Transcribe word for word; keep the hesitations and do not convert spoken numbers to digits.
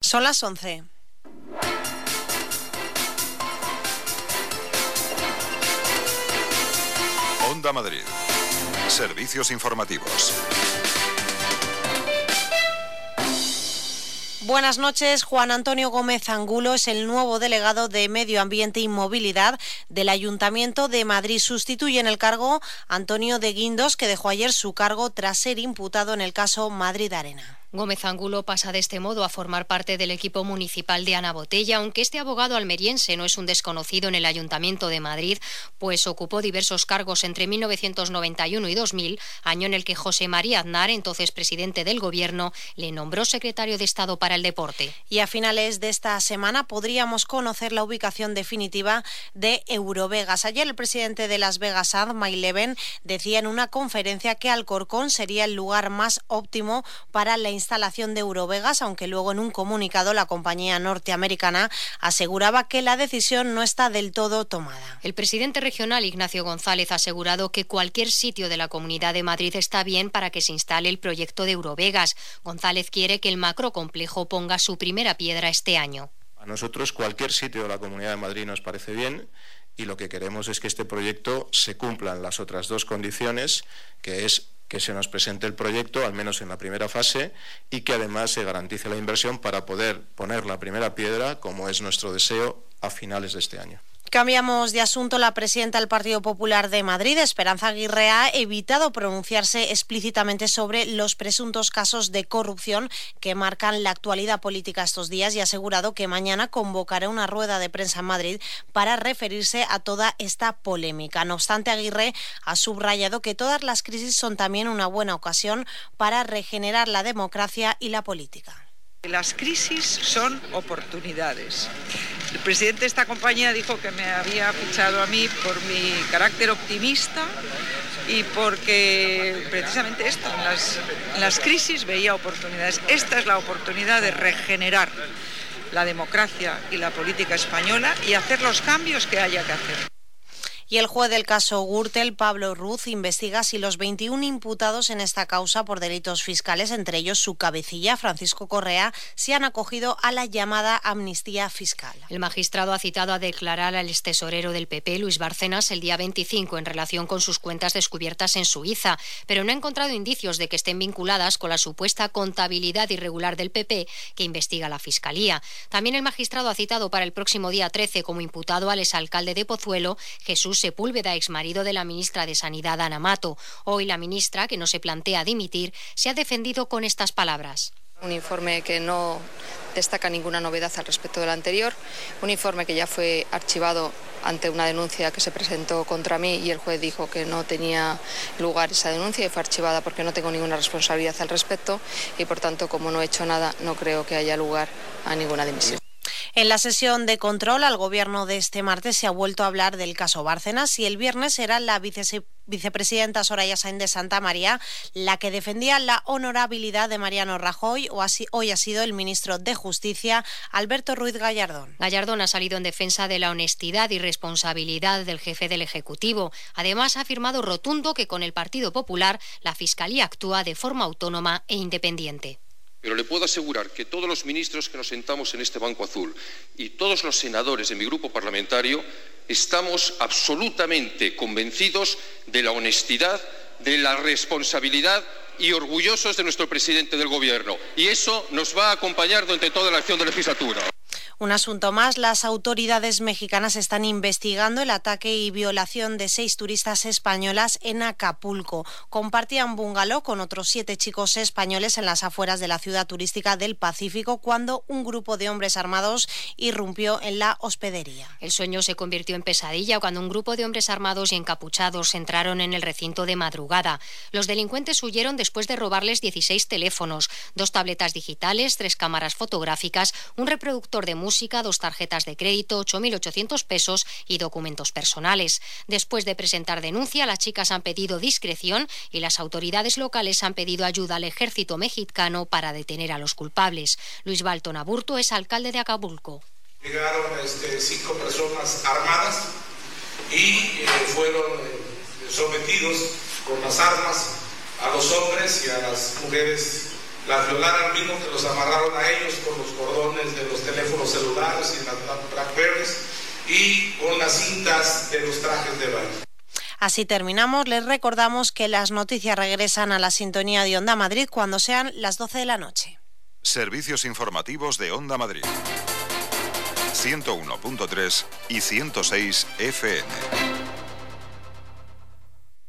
Son las once. Onda Madrid. Servicios informativos. Buenas noches. Juan Antonio Gómez Angulo es el nuevo delegado de Medio Ambiente y Movilidad del Ayuntamiento de Madrid. Sustituye en el cargo a Antonio de Guindos, que dejó ayer su cargo tras ser imputado en el caso Madrid Arena. Gómez Angulo pasa de este modo a formar parte del equipo municipal de Ana Botella, aunque este abogado almeriense no es un desconocido en el Ayuntamiento de Madrid, pues ocupó diversos cargos entre mil novecientos noventa y uno y dos mil, año en el que José María Aznar, entonces presidente del Gobierno, le nombró secretario de Estado para el Deporte. Y a finales de esta semana podríamos conocer la ubicación definitiva de Eurovegas. Ayer el presidente de Las Vegas, Ad Maileben, decía en una conferencia que Alcorcón sería el lugar más óptimo para la instalación de Eurovegas, aunque luego en un comunicado la compañía norteamericana aseguraba que la decisión no está del todo tomada. El presidente regional Ignacio González ha asegurado que cualquier sitio de la Comunidad de Madrid está bien para que se instale el proyecto de Eurovegas. González quiere que el macrocomplejo ponga su primera piedra este año. A nosotros cualquier sitio de la Comunidad de Madrid nos parece bien y lo que queremos es que este proyecto se cumplan las otras dos condiciones, que es que se nos presente el proyecto, al menos en la primera fase, y que además se garantice la inversión para poder poner la primera piedra, como es nuestro deseo, a finales de este año. Cambiamos de asunto. La presidenta del Partido Popular de Madrid, Esperanza Aguirre, ha evitado pronunciarse explícitamente sobre los presuntos casos de corrupción que marcan la actualidad política estos días y ha asegurado que mañana convocará una rueda de prensa en Madrid para referirse a toda esta polémica. No obstante, Aguirre ha subrayado que todas las crisis son también una buena ocasión para regenerar la democracia y la política. Las crisis son oportunidades. El presidente de esta compañía dijo que me había fichado a mí por mi carácter optimista y porque precisamente esto, en las, en las crisis veía oportunidades. Esta es la oportunidad de regenerar la democracia y la política española y hacer los cambios que haya que hacer. Y el juez del caso Gürtel, Pablo Ruz, investiga si los veintiún imputados en esta causa por delitos fiscales, entre ellos su cabecilla, Francisco Correa, se han acogido a la llamada amnistía fiscal. El magistrado ha citado a declarar al extesorero del P P, Luis Bárcenas, el día veinticinco en relación con sus cuentas descubiertas en Suiza, pero no ha encontrado indicios de que estén vinculadas con la supuesta contabilidad irregular del P P que investiga la Fiscalía. También el magistrado ha citado para el próximo día trece como imputado al exalcalde de Pozuelo, Jesús Sepúlveda, exmarido de la ministra de Sanidad, Ana Mato. Hoy la ministra, que no se plantea dimitir, se ha defendido con estas palabras. Un informe que no destaca ninguna novedad al respecto del anterior, un informe que ya fue archivado ante una denuncia que se presentó contra mí y el juez dijo que no tenía lugar esa denuncia y fue archivada porque no tengo ninguna responsabilidad al respecto y por tanto, como no he hecho nada, no creo que haya lugar a ninguna dimisión. En la sesión de control al Gobierno de este martes se ha vuelto a hablar del caso Bárcenas y el viernes era la vice vicepresidenta Soraya Sáenz de Santamaría la que defendía la honorabilidad de Mariano Rajoy. O así, hoy ha sido el ministro de Justicia, Alberto Ruiz Gallardón. Gallardón ha salido en defensa de la honestidad y responsabilidad del jefe del Ejecutivo. Además, ha afirmado rotundo que con el Partido Popular la Fiscalía actúa de forma autónoma e independiente. Pero le puedo asegurar que todos los ministros que nos sentamos en este banco azul y todos los senadores de mi grupo parlamentario estamos absolutamente convencidos de la honestidad, de la responsabilidad y orgullosos de nuestro presidente del Gobierno. Y eso nos va a acompañar durante toda la acción de legislatura. Un asunto más, las autoridades mexicanas están investigando el ataque y violación de seis turistas españolas en Acapulco. Compartían bungalow con otros siete chicos españoles en las afueras de la ciudad turística del Pacífico cuando un grupo de hombres armados irrumpió en la hospedería. El sueño se convirtió en pesadilla cuando un grupo de hombres armados y encapuchados entraron en el recinto de madrugada. Los delincuentes huyeron después de robarles dieciséis teléfonos, dos tabletas digitales, tres cámaras fotográficas, un reproductor de música, música, dos tarjetas de crédito, ocho mil ochocientos pesos y documentos personales. Después de presentar denuncia, las chicas han pedido discreción y las autoridades locales han pedido ayuda al ejército mexicano para detener a los culpables. Luis Balton Aburto es alcalde de Acapulco. Llegaron este, cinco personas armadas y eh, fueron eh, sometidos con las armas a los hombres y a las mujeres las violaran, lo mismo que los amarraron a ellos con los cordones de los teléfonos celulares y las Blackberries y con las cintas de los trajes de baño. Así terminamos. Les recordamos que las noticias regresan a la sintonía de Onda Madrid cuando sean las doce de la noche. Servicios informativos de Onda Madrid. ciento uno punto tres y ciento seis F M.